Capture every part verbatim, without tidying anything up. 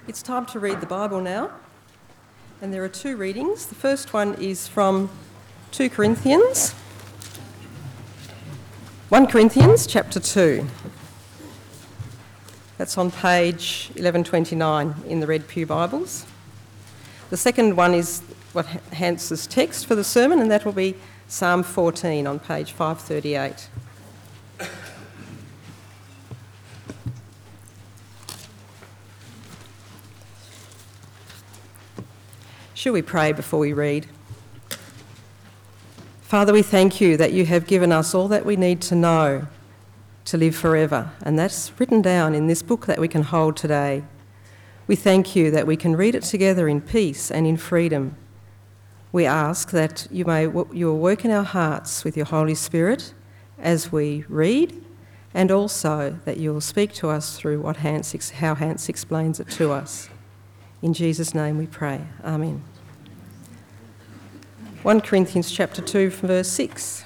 It's time to read the Bible now, and there are two readings. The first one is from Second Corinthians, First Corinthians chapter two. That's on page eleven twenty-nine in the Red Pew Bibles. The second one is what Hans's text for the sermon, and that will be Psalm fourteen on page five thirty-eight. Shall we pray before we read? Father, we thank you that you have given us all that we need to know to live forever, and that's written down in this book that we can hold today. We thank you that we can read it together in peace and in freedom. We ask that you may you will work in our hearts with your Holy Spirit as we read, and also that you will speak to us through what Hans, how Hans explains it to us. In Jesus' name we pray. Amen. First Corinthians chapter two, verse six.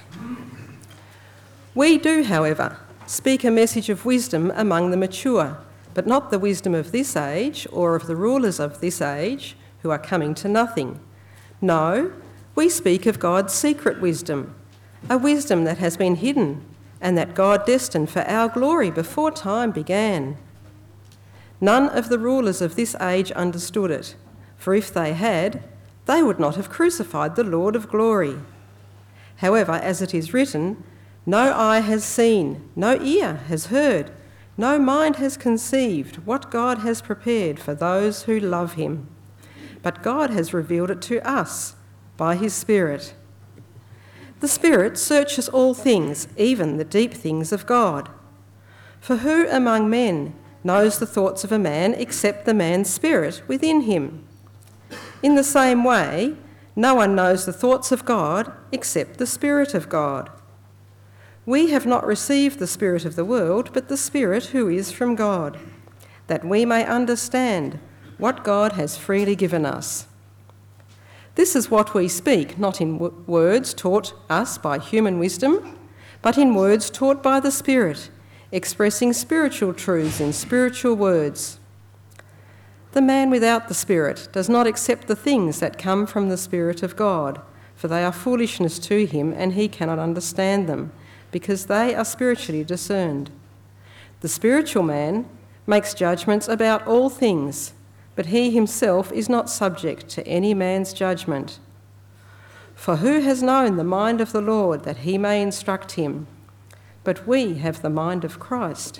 We do, however, speak a message of wisdom among the mature, but not the wisdom of this age or of the rulers of this age who are coming to nothing. No, we speak of God's secret wisdom, a wisdom that has been hidden and that God destined for our glory before time began. None of the rulers of this age understood it, for if they had, they would not have crucified the Lord of glory. However, as it is written, no eye has seen, no ear has heard, no mind has conceived what God has prepared for those who love him. But God has revealed it to us by his Spirit. The Spirit searches all things, even the deep things of God. For who among men knows the thoughts of a man except the man's spirit within him? In the same way, no one knows the thoughts of God except the Spirit of God. We have not received the Spirit of the world, but the Spirit who is from God, that we may understand what God has freely given us. This is what we speak, not in w- words taught us by human wisdom, but in words taught by the Spirit, expressing spiritual truths in spiritual words. The man without the Spirit does not accept the things that come from the Spirit of God, for they are foolishness to him, and he cannot understand them, because they are spiritually discerned. The spiritual man makes judgments about all things, but he himself is not subject to any man's judgment. For who has known the mind of the Lord that he may instruct him? But we have the mind of Christ.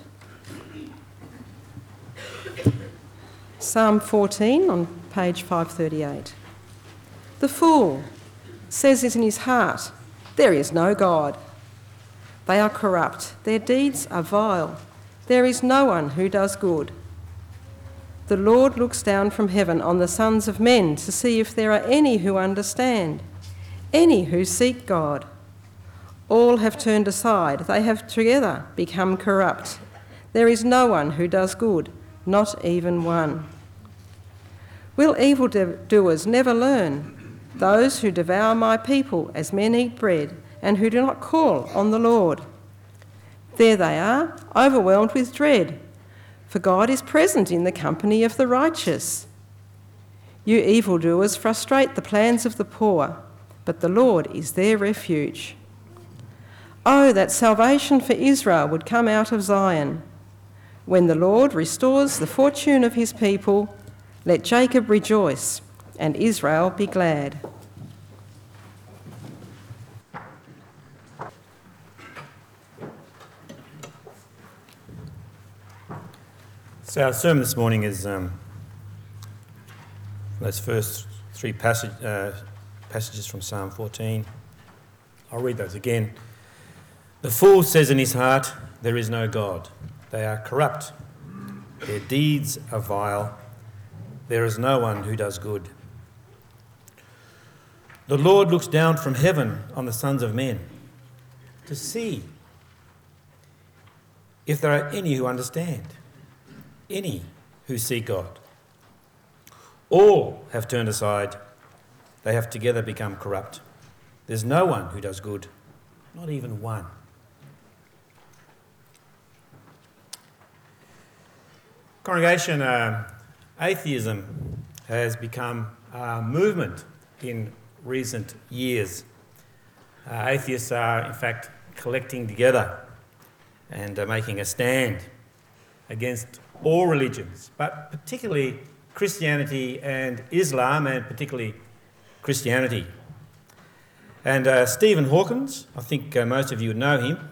Psalm fourteen on page five thirty-eight. The fool says it in his heart, there is no God. They are corrupt, their deeds are vile. There is no one who does good. The Lord looks down from heaven on the sons of men to see if there are any who understand, any who seek God. All have turned aside, they have together become corrupt. There is no one who does good, not even one. Will evildoers never learn? Those who devour my people as men eat bread, and who do not call on the Lord. There they are, overwhelmed with dread, for God is present in the company of the righteous. You evildoers frustrate the plans of the poor, but the Lord is their refuge. Oh, that salvation for Israel would come out of Zion. When the Lord restores the fortune of his people, let Jacob rejoice and Israel be glad. So our sermon this morning is um, those first three passage, uh, passages from Psalm fourteen. I'll read those again. The fool says in his heart, there is no God. They are corrupt. Their deeds are vile. There is no one who does good. The Lord looks down from heaven on the sons of men to see if there are any who understand, any who seek God. All have turned aside. They have together become corrupt. There's no one who does good, not even one. Congregation, uh, atheism has become a movement in recent years. Uh, atheists are, in fact, collecting together and uh, making a stand against all religions, but particularly Christianity and Islam, and particularly Christianity. And uh, Stephen Hawkins, I think uh, most of you would know him,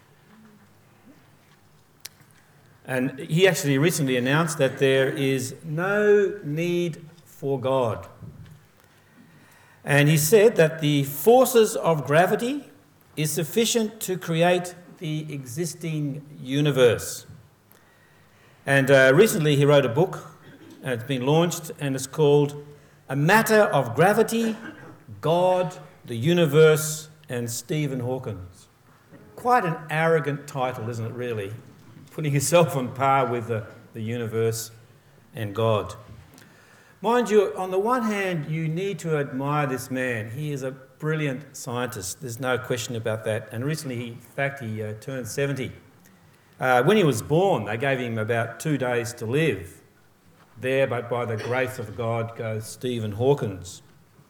and he actually recently announced that there is no need for God. And he said that the forces of gravity is sufficient to create the existing universe. And uh, recently he wrote a book, and it's been launched, and it's called A Matter of Gravity, God, the Universe, and Stephen Hawkins. Quite an arrogant title, isn't it, really? Putting yourself on par with the, the universe and God. Mind you, on the one hand, you need to admire this man. He is a brilliant scientist. There's no question about that. And recently, he, in fact, he uh, turned seventy. Uh, when he was born, they gave him about two days to live. There, but by the grace of God, goes Stephen Hawkins.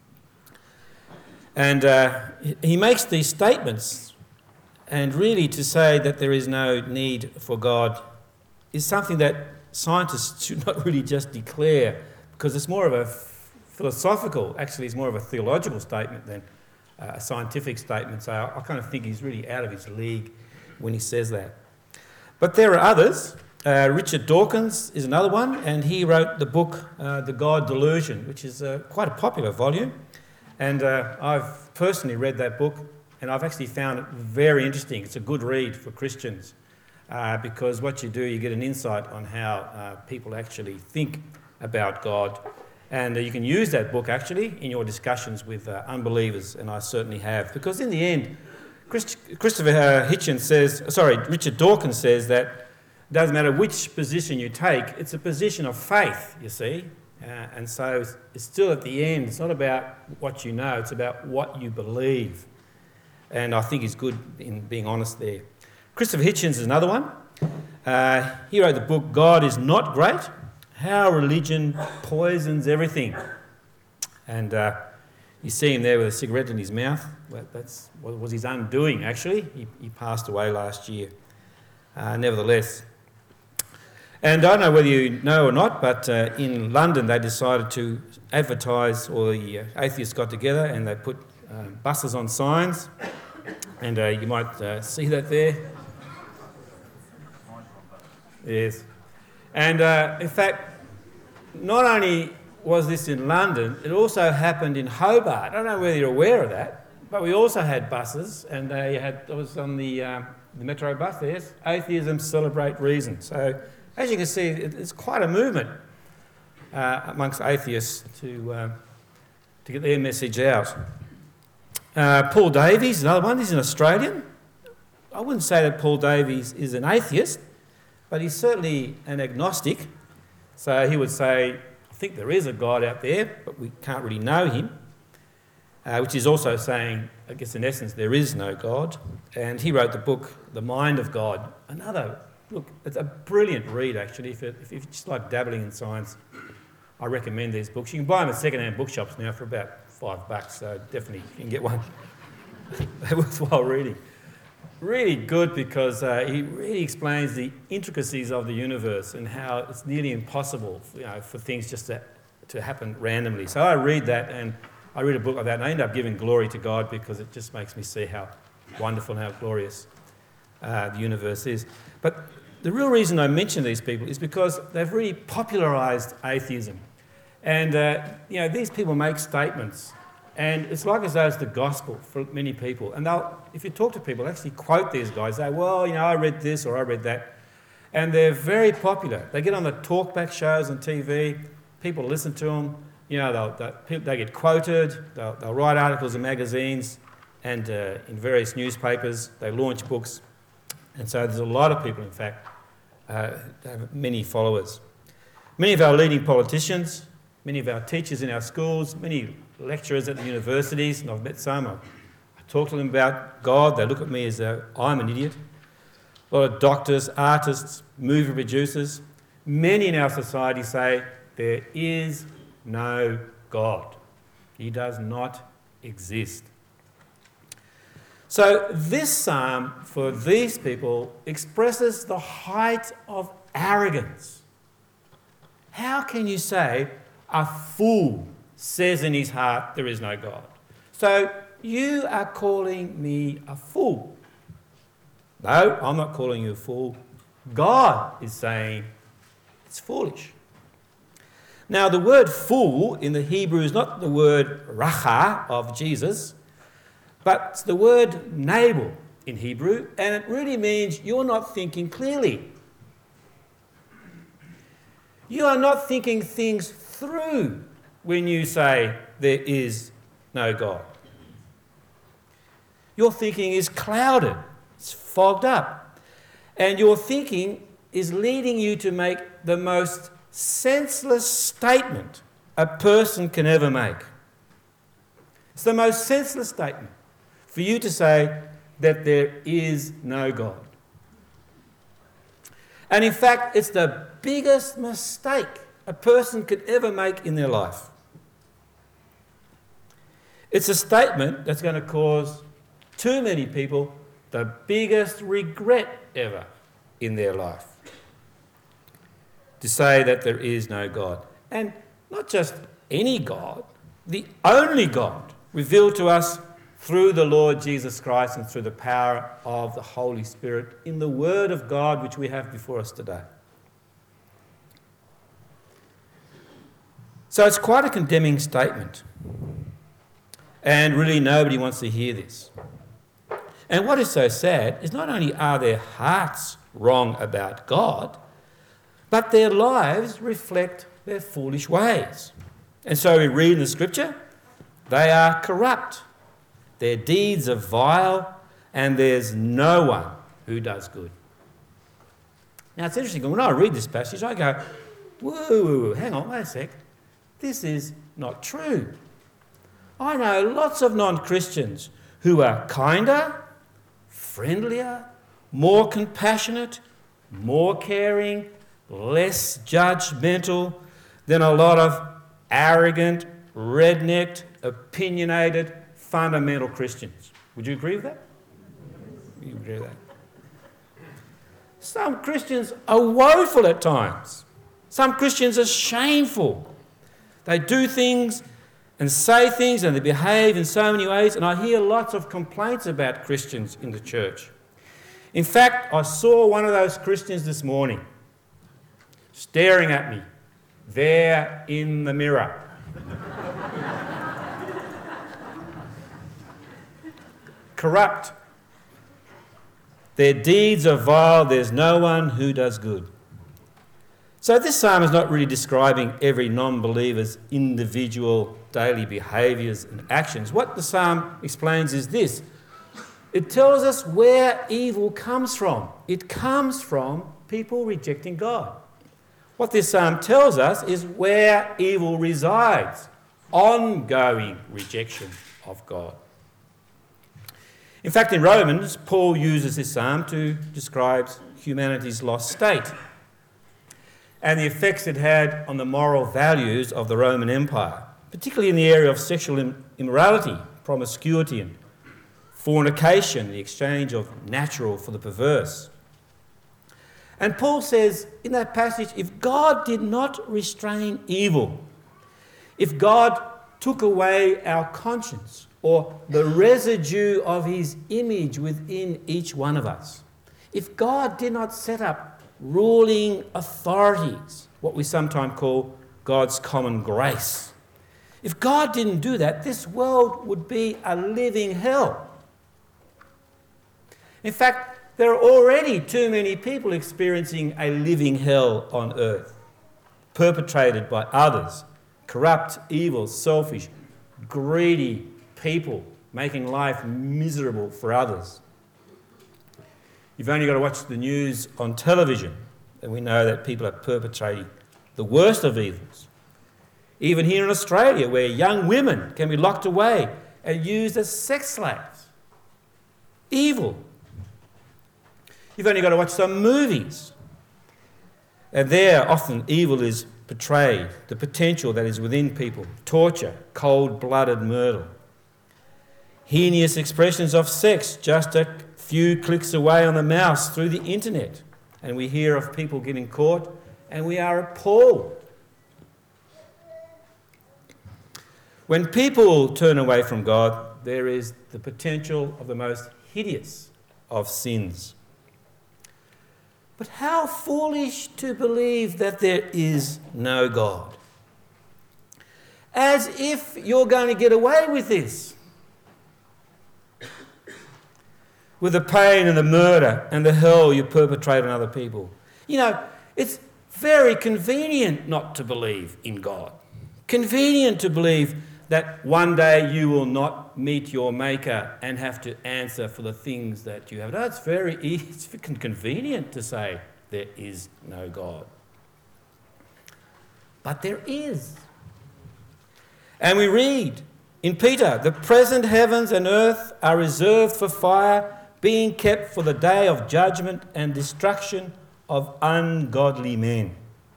And uh, he makes these statements, and really to say that there is no need for God is something that scientists should not really just declare, because it's more of a philosophical, actually it's more of a theological statement than a scientific statement. So I kind of think he's really out of his league when he says that. But there are others. Uh, Richard Dawkins is another one, and he wrote the book uh, The God Delusion, which is uh, quite a popular volume. And uh, I've personally read that book, and I've actually found it very interesting. It's a good read for Christians uh, because what you do, you get an insight on how uh, people actually think about God. And uh, you can use that book actually in your discussions with uh, unbelievers, and I certainly have. Because in the end, Christ- Christopher uh, Hitchens says, sorry, Richard Dawkins says that it doesn't matter which position you take, it's a position of faith, you see. Uh, and so it's, it's still at the end, it's not about what you know, it's about what you believe. And I think he's good in being honest there. Christopher Hitchens is another one. Uh, he wrote the book God is Not Great, How Religion Poisons Everything. And uh, you see him there with a cigarette in his mouth. Well, that's what was his undoing, actually. He, he passed away last year. Uh, nevertheless. And I don't know whether you know or not, but uh, in London they decided to advertise, or the uh, atheists got together and they put uh, buses on signs. And uh, you might uh, see that there. Yes. And uh, in fact, not only was this in London, it also happened in Hobart. I don't know whether you're aware of that, but we also had buses, and they had, it was on the, uh, the Metro bus there, yes, Atheism Celebrate Reason. So as you can see, it, it's quite a movement uh, amongst atheists to, uh, to get their message out. Uh, Paul Davies, another one, he's an Australian. I wouldn't say that Paul Davies is an atheist, but he's certainly an agnostic. So he would say, I think there is a God out there, but we can't really know him, uh, which is also saying, I guess in essence, there is no God. And he wrote the book, The Mind of God. Another, look, it's a brilliant read, actually. If, it, if you just like dabbling in science, I recommend these books. You can buy them at second-hand bookshops now for about five bucks, so definitely you can get one. They're worthwhile reading. Really good because uh, he really explains the intricacies of the universe and how it's nearly impossible for, you know, for things just to, to happen randomly. So I read that, and I read a book like that, and I end up giving glory to God because it just makes me see how wonderful and how glorious uh, the universe is. But the real reason I mention these people is because they've really popularised atheism. And, uh, you know, these people make statements, and it's like as though it's the gospel for many people. And they'll, if you talk to people, actually quote these guys, say, well, you know, I read this or I read that. And they're very popular. They get on the talkback shows on T V, people listen to them, you know, they'll, they'll, they get quoted, they'll, they'll write articles in magazines and uh, in various newspapers, they launch books. And so there's a lot of people, in fact, uh, have many followers. Many of our leading politicians, many of our teachers in our schools, many lecturers at the universities, and I've met some, I talk to them about God, they look at me as though I'm an idiot. A lot of doctors, artists, movie producers, many in our society say there is no God. He does not exist. So this psalm for these people expresses the height of arrogance. How can you say a fool says in his heart there is no God? So you are calling me a fool. No, I'm not calling you a fool. God is saying it's foolish. Now the word fool in the Hebrew is not the word racha of Jesus, but it's the word Nabal in Hebrew, and it really means you're not thinking clearly. You are not thinking things through when you say there is no God. Your thinking is clouded, it's fogged up, and your thinking is leading you to make the most senseless statement a person can ever make. It's the most senseless statement for you to say that there is no God. And in fact, it's the biggest mistake a person could ever make in their life. It's a statement that's going to cause too many people the biggest regret ever in their life. To say that there is no God. And not just any God, the only God revealed to us through the Lord Jesus Christ and through the power of the Holy Spirit in the Word of God which we have before us today. So it's quite a condemning statement. And really nobody wants to hear this. And what is so sad is not only are their hearts wrong about God, but their lives reflect their foolish ways. And so we read in the scripture, they are corrupt. Their deeds are vile, and there's no one who does good. Now it's interesting, when I read this passage, I go, whoa, whoa, whoa, hang on, wait a sec. This is not true. I know lots of non-Christians who are kinder, friendlier, more compassionate, more caring, less judgmental than a lot of arrogant, red-necked, opinionated, fundamental Christians. Would you agree with that? You agree with that? Some Christians are woeful at times. Some Christians are shameful. They do things and say things and they behave in so many ways, and I hear lots of complaints about Christians in the church. In fact, I saw one of those Christians this morning staring at me there in the mirror. Corrupt. Their deeds are vile. There's no one who does good. So this psalm is not really describing every non-believer's individual daily behaviours and actions. What the psalm explains is this. It tells us where evil comes from. It comes from people rejecting God. What this psalm tells us is where evil resides. Ongoing rejection of God. In fact, in Romans, Paul uses this psalm to describe humanity's lost state and the effects it had on the moral values of the Roman Empire, particularly in the area of sexual immorality, promiscuity and fornication, the exchange of natural for the perverse. And Paul says in that passage, if God did not restrain evil, if God took away our conscience or the residue of his image within each one of us, if God did not set up ruling authorities, what we sometimes call God's common grace, if God didn't do that, this world would be a living hell. In fact, there are already too many people experiencing a living hell on earth, perpetrated by others, corrupt, evil, selfish, greedy people making life miserable for others. You've only got to watch the news on television and we know that people are perpetrating the worst of evils. Even here in Australia, where young women can be locked away and used as sex slaves. Evil. You've only got to watch some movies. And there, often evil is portrayed, the potential that is within people, torture, cold-blooded murder, heinous expressions of sex just a few clicks away on the mouse through the internet. And we hear of people getting caught and we are appalled. When people turn away from God, there is the potential of the most hideous of sins. But how foolish to believe that there is no God. As if you're going to get away with this. With the pain and the murder and the hell you perpetrate on other people. You know, it's very convenient not to believe in God. Convenient to believe that one day you will not meet your Maker and have to answer for the things that you have done. It's very easy, it's convenient to say there is no God. But there is. And we read in Peter, the present heavens and earth are reserved for fire, being kept for the day of judgment and destruction of ungodly men.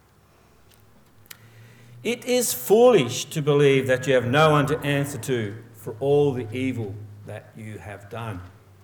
It is foolish to believe that you have no one to answer to for all the evil that you have done.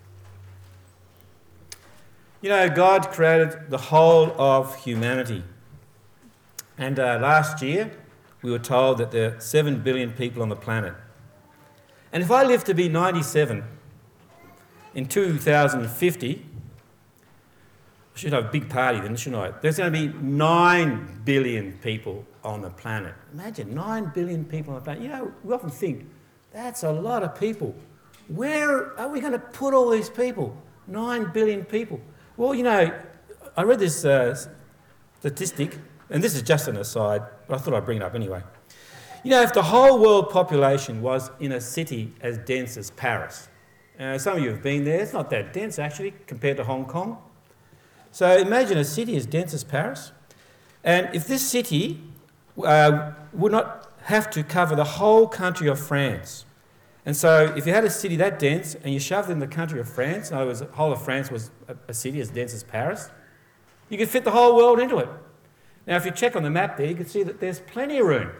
You know, God created the whole of humanity. And uh, last year, we were told that there are seven billion people on the planet. And if I live to be ninety-seven, in two thousand fifty, I should have a big party then, shouldn't I? There's going to be nine billion people on the planet. Imagine, nine billion people on the planet. You know, we often think, that's a lot of people. Where are we going to put all these people? nine billion people. Well, you know, I read this uh, statistic, and this is just an aside, but I thought I'd bring it up anyway. You know, if the whole world population was in a city as dense as Paris, uh, some of you have been there, it's not that dense actually compared to Hong Kong. So imagine a city as dense as Paris, and if this city uh, would not have to cover the whole country of France. And so if you had a city that dense and you shoved it in the country of France, in other words, the whole of France was a, a city as dense as Paris, you could fit the whole world into it. Now, if you check on the map there, you can see that there's plenty of room.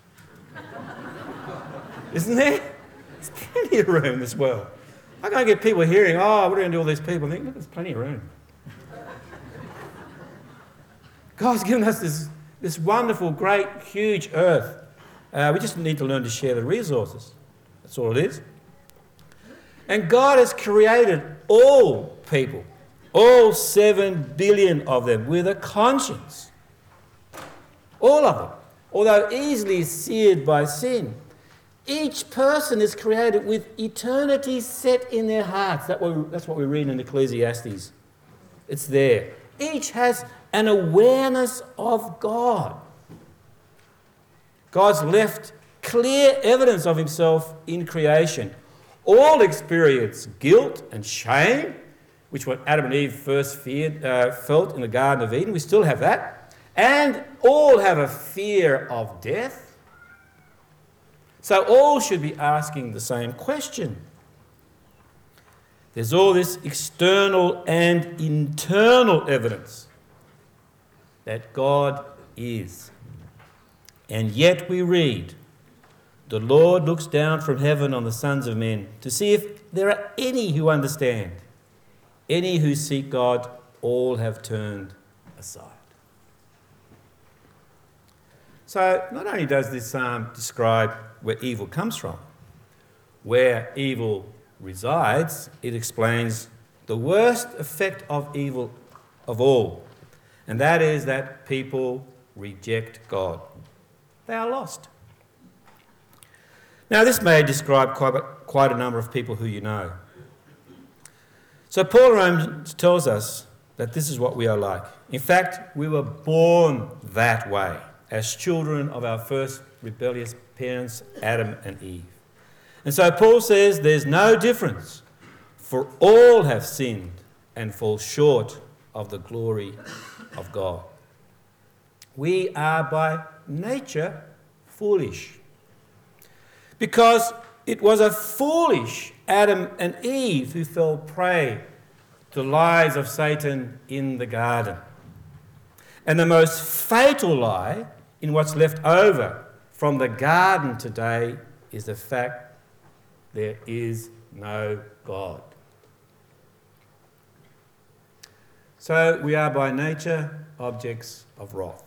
Isn't there? There's plenty of room in this world. I can't get people hearing, oh, what are we going to do with all these people? I think, look, there's plenty of room. God's given us this, this wonderful, great, huge earth. Uh, we just need to learn to share the resources. That's all it is. And God has created all people, all seven billion of them, with a conscience. All of them. Although easily seared by sin, each person is created with eternity set in their hearts. That what we, that's what we read in Ecclesiastes. It's there. Each has an awareness of God. God's left clear evidence of himself in creation. All experience guilt and shame, which what Adam and Eve first feared, uh, felt in the Garden of Eden. We still have that. And all have a fear of death. So all should be asking the same question. There's all this external and internal evidence that God is. And yet we read, the Lord looks down from heaven on the sons of men to see if there are any who understand. Any who seek God, all have turned aside. So not only does this psalm describe where evil comes from, where evil resides, it explains the worst effect of evil of all, and that is that people reject God. They are lost. Now, this may describe quite a, quite a number of people who you know. So Paul in Romans tells us that this is what we are like. In fact, we were born that way, as children of our first rebellious parents, Adam and Eve. And so Paul says there's no difference, for all have sinned and fall short of the glory of God. We are by nature foolish, because it was a foolish Adam and Eve who fell prey to the lies of Satan in the garden. And the most fatal lie in what's left over from the garden today is the fact there is no God. So we are by nature objects of wrath.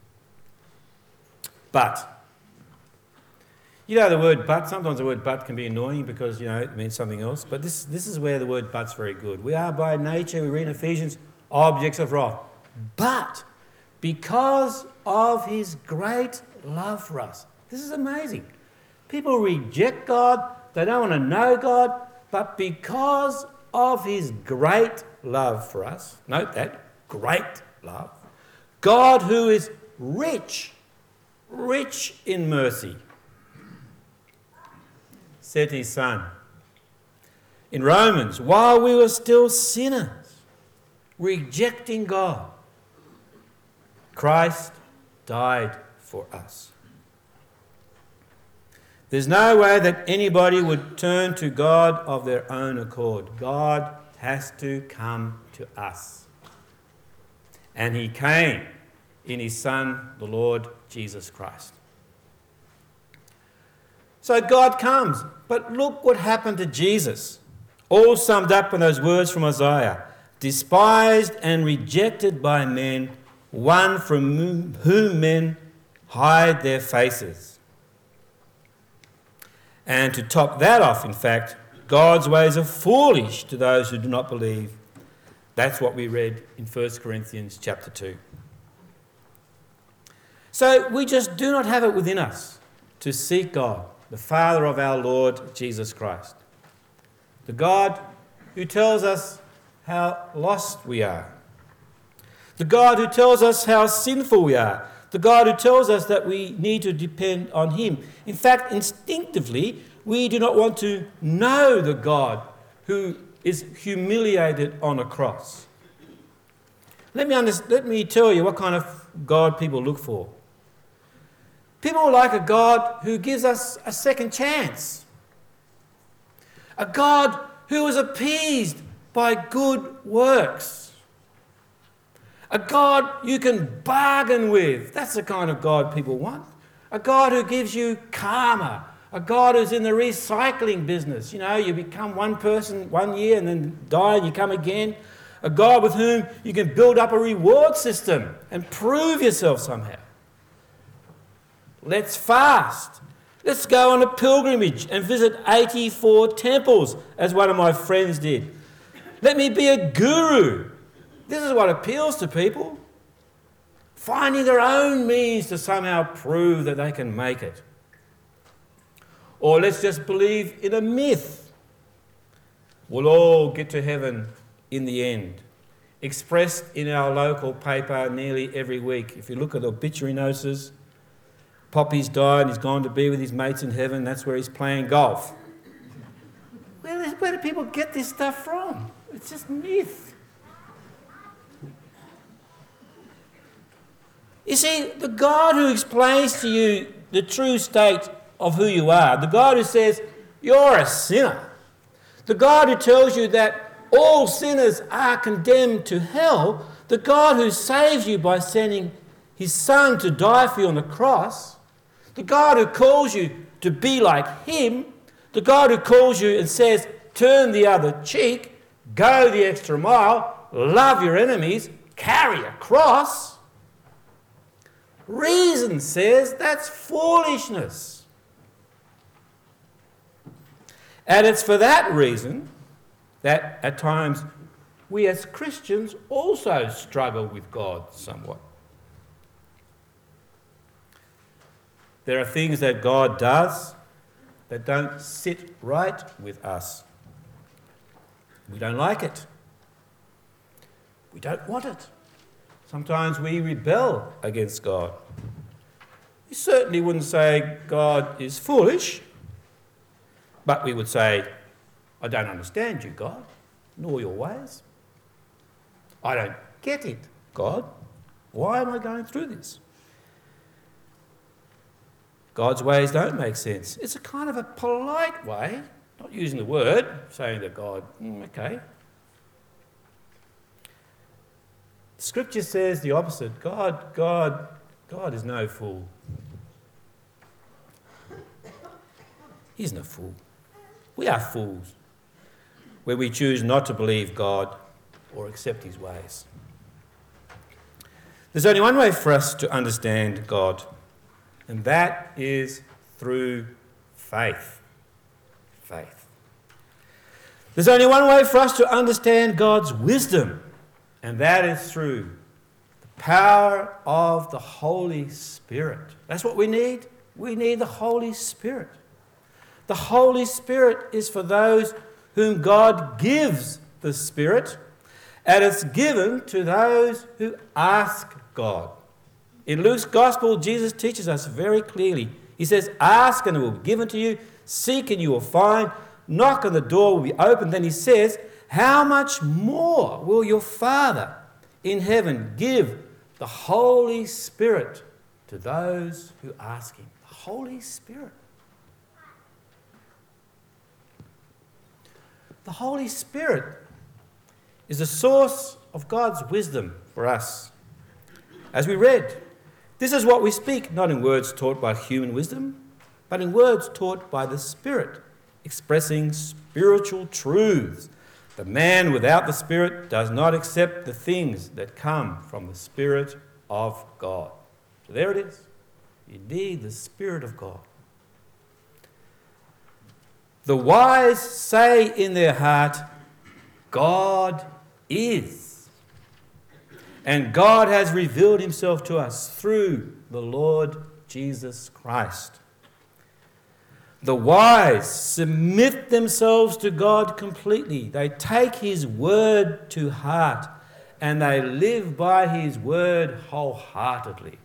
But, you know the word but, sometimes the word but can be annoying because, you know, it means something else. But this, this is where the word but's very good. We are by nature, we read in Ephesians, objects of wrath. But because of his great love for us. This is amazing. People reject God, they don't want to know God, but because of his great love for us, note that, great love, God who is rich, rich in mercy, sent his Son. In Romans, while we were still sinners, rejecting God, Christ died for us. There's no way that anybody would turn to God of their own accord. God has to come to us. And he came in his Son, the Lord Jesus Christ. So God comes, but look what happened to Jesus. All summed up in those words from Isaiah. Despised and rejected by men, one from whom men hide their faces. And to top that off, in fact, God's ways are foolish to those who do not believe. That's what we read in First Corinthians chapter two. So we just do not have it within us to seek God, the Father of our Lord Jesus Christ. The God who tells us how lost we are. The God who tells us how sinful we are. The God who tells us that we need to depend on him. In fact, instinctively, we do not want to know the God who is humiliated on a cross. Let me, under- let me tell you what kind of God people look for. People like a God who gives us a second chance. A God who is appeased by good works. A God you can bargain with. That's the kind of God people want. A God who gives you karma. A God who's in the recycling business. You know, you become one person one year and then die and you come again. A God with whom you can build up a reward system and prove yourself somehow. Let's fast. Let's go on a pilgrimage and visit eighty-four temples, as one of my friends did. Let me be a guru. This is what appeals to people. Finding their own means to somehow prove that they can make it. Or let's just believe in a myth. We'll all get to heaven in the end. Expressed in our local paper nearly every week. If you look at the obituary notices, Poppy's died and he's gone to be with his mates in heaven. That's where he's playing golf. Where, where do people get this stuff from? It's just myth. You see, the God who explains to you the true state of who you are, the God who says you're a sinner, the God who tells you that all sinners are condemned to hell, the God who saves you by sending his Son to die for you on the cross, the God who calls you to be like him, the God who calls you and says, turn the other cheek, go the extra mile, love your enemies, carry a cross. Reason says that's foolishness. And it's for that reason that at times we as Christians also struggle with God somewhat. There are things that God does that don't sit right with us. We don't like it. We don't want it. Sometimes we rebel against God. We certainly wouldn't say God is foolish, but we would say, I don't understand you, God, nor your ways. I don't get it, God. Why am I going through this? God's ways don't make sense. It's a kind of a polite way, not using the word, saying to God, mm, okay. Scripture says the opposite. God, God God is no fool. He isn't a fool. We are fools where we choose not to believe God or accept his ways. There's only one way for us to understand God, and that is through faith. Faith. There's only one way for us to understand God's wisdom, and that is through the power of the Holy Spirit. That's what we need. We need the Holy Spirit. The Holy Spirit is for those whom God gives the Spirit, and it's given to those who ask God. In Luke's Gospel, Jesus teaches us very clearly. He says, ask and it will be given to you, seek and you will find, knock and the door will be opened. Then he says, how much more will your Father in heaven give the Holy Spirit to those who ask him? The Holy Spirit. The Holy Spirit is the source of God's wisdom for us. As we read, this is what we speak, not in words taught by human wisdom, but in words taught by the Spirit, expressing spiritual truths. The man without the Spirit does not accept the things that come from the Spirit of God. So there it is. You need the Spirit of God. The wise say in their heart, God is. And God has revealed himself to us through the Lord Jesus Christ. The wise submit themselves to God completely. They take his word to heart and they live by his word wholeheartedly.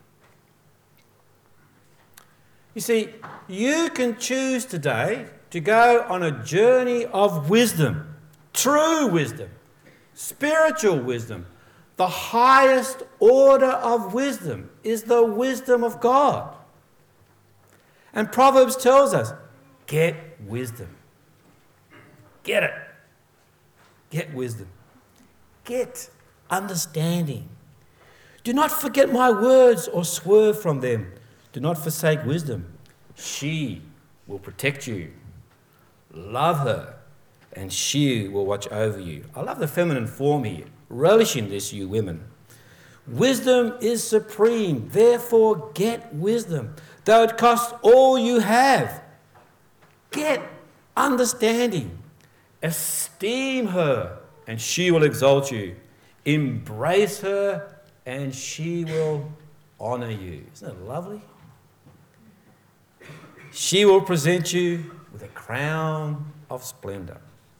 You see, you can choose today to go on a journey of wisdom, true wisdom, spiritual wisdom. The highest order of wisdom is the wisdom of God. And Proverbs tells us, get wisdom. Get it. Get wisdom. Get understanding. Do not forget my words or swerve from them. Do not forsake wisdom. She will protect you. Love her, and she will watch over you. I love the feminine form here. Relish in this, you women. Wisdom is supreme. Therefore, get wisdom. Though it costs all you have, get understanding. Esteem her, and she will exalt you. Embrace her, and she will honour you. Isn't it lovely? She will present you with a crown of splendour.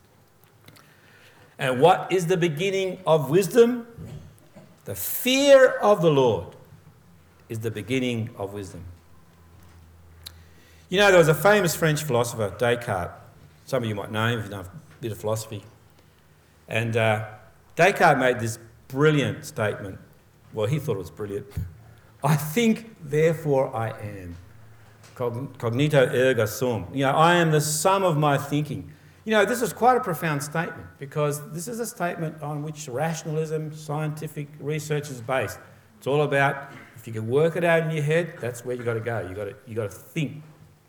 And what is the beginning of wisdom? The fear of the Lord is the beginning of wisdom. You know, there was a famous French philosopher, Descartes. Some of you might know him if you know a bit of philosophy. And uh, Descartes made this brilliant statement. Well, he thought it was brilliant. I think, therefore I am. Cognito ergo sum. You know, I am the sum of my thinking. You know, this is quite a profound statement because this is a statement on which rationalism, scientific research is based. It's all about if you can work it out in your head, that's where you've got to go. You've got to, you've got to think.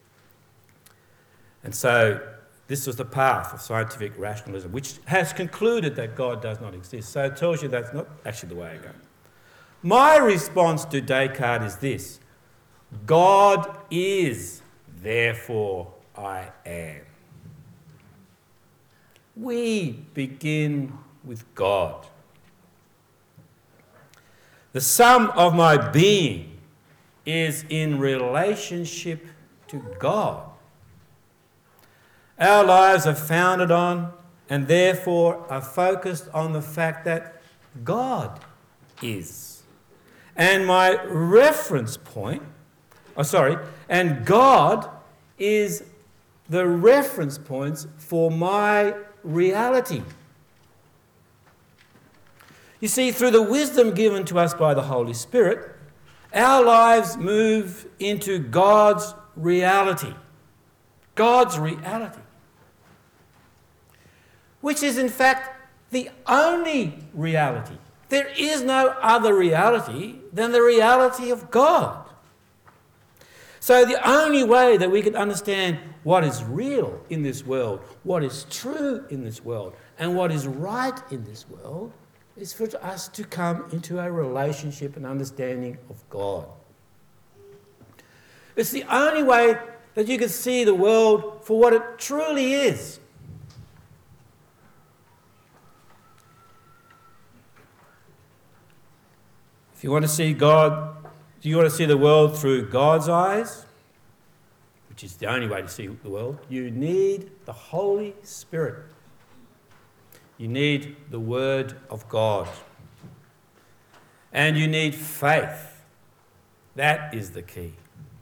And so this was the path of scientific rationalism, which has concluded that God does not exist. So it tells you that's not actually the way to go. My response to Descartes is this. God is, therefore I am. We begin with God. The sum of my being is in relationship to God. Our lives are founded on and therefore are focused on the fact that God is. And my reference point Oh, sorry, and God is the reference points for my reality. You see, through the wisdom given to us by the Holy Spirit, our lives move into God's reality. God's reality. Which is, in fact, the only reality There is no other reality than the reality of God. So the only way that we can understand what is real in this world, what is true in this world, and what is right in this world is for us to come into a relationship and understanding of God. It's the only way that you can see the world for what it truly is. If you want to see God, do you want to see the world through God's eyes, which is the only way to see the world, you need the Holy Spirit. You need the Word of God. And you need faith. That is the key.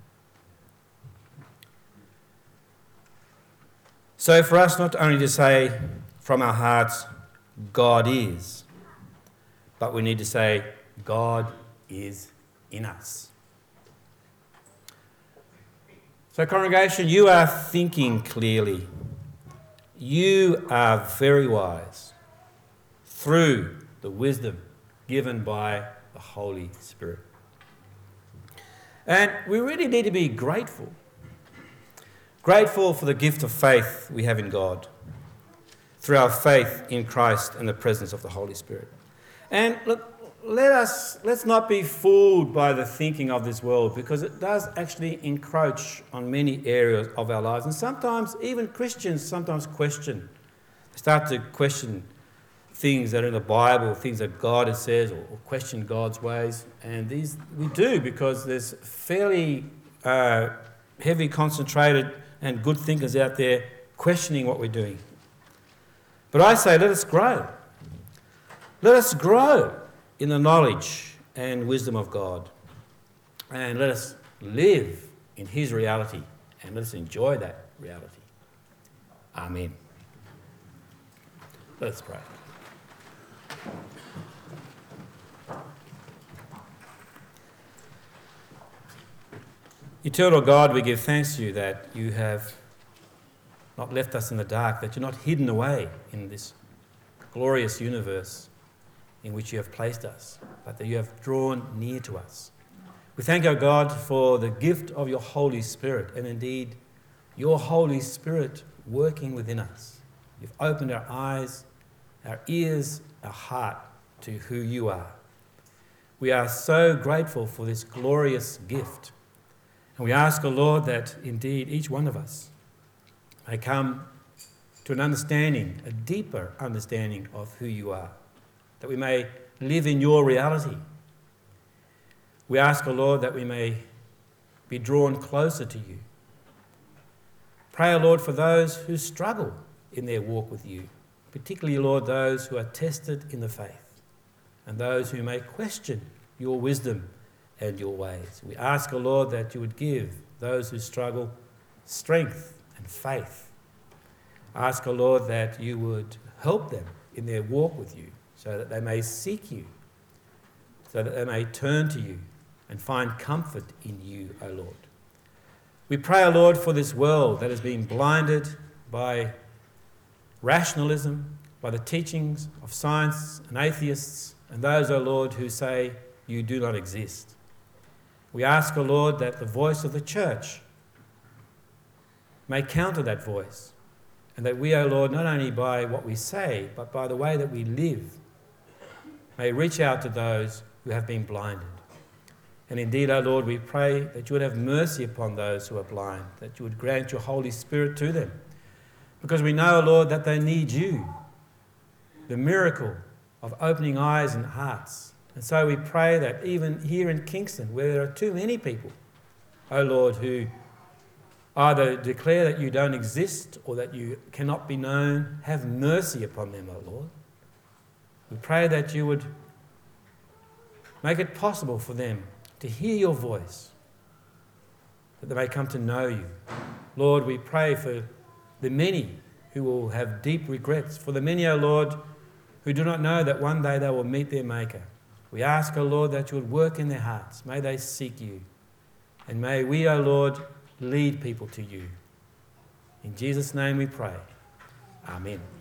So for us not only to say from our hearts, God is, but we need to say, God is in us. So congregation, you are thinking clearly. You are very wise through the wisdom given by the Holy Spirit. And we really need to be grateful. Grateful for the gift of faith we have in God through our faith in Christ and the presence of the Holy Spirit. And look, let us, let's not be fooled by the thinking of this world, because it does actually encroach on many areas of our lives. And sometimes even Christians sometimes question, start to question things that are in the Bible, things that God has said, or, or question God's ways. And these we do because there's fairly uh, heavy, concentrated and good thinkers out there questioning what we're doing. But I say, let us grow. Let us grow in the knowledge and wisdom of God. And let us live in His reality, and let us enjoy that reality. Amen. Let us pray. Eternal God, we give thanks to you that you have not left us in the dark, that you're not hidden away in this glorious universe in which you have placed us, but that you have drawn near to us. We thank our God for the gift of your Holy Spirit, and indeed your Holy Spirit working within us. You've opened our eyes, our ears, our heart to who you are. We are so grateful for this glorious gift. And we ask, O Lord, that indeed each one of us may come to an understanding, a deeper understanding of who you are, that we may live in your reality. We ask, O Lord, that we may be drawn closer to you. Pray, O Lord, for those who struggle in their walk with you, particularly, Lord, those who are tested in the faith and those who may question your wisdom and your ways. We ask, O Lord, that you would give those who struggle strength and faith. Ask, O Lord, that you would help them in their walk with you so that they may seek you, so that they may turn to you and find comfort in you, O Lord. We pray, O Lord, for this world that has been blinded by rationalism, by the teachings of science and atheists, and those, O Lord, who say you do not exist. We ask, O Lord, that the voice of the church may counter that voice, and that we, O Lord, not only by what we say, but by the way that we live, may reach out to those who have been blinded. And indeed, O Lord, we pray that you would have mercy upon those who are blind, that you would grant your Holy Spirit to them, because we know, O Lord, that they need you, the miracle of opening eyes and hearts. And so we pray that even here in Kingston, where there are too many people, O Lord, who either declare that you don't exist or that you cannot be known, have mercy upon them, O Lord. We pray that you would make it possible for them to hear your voice, that they may come to know you. Lord, we pray for the many who will have deep regrets, for the many, O Lord, who do not know that one day they will meet their Maker. We ask, O Lord, that you would work in their hearts. May they seek you. And may we, O Lord, lead people to you. In Jesus' name we pray. Amen.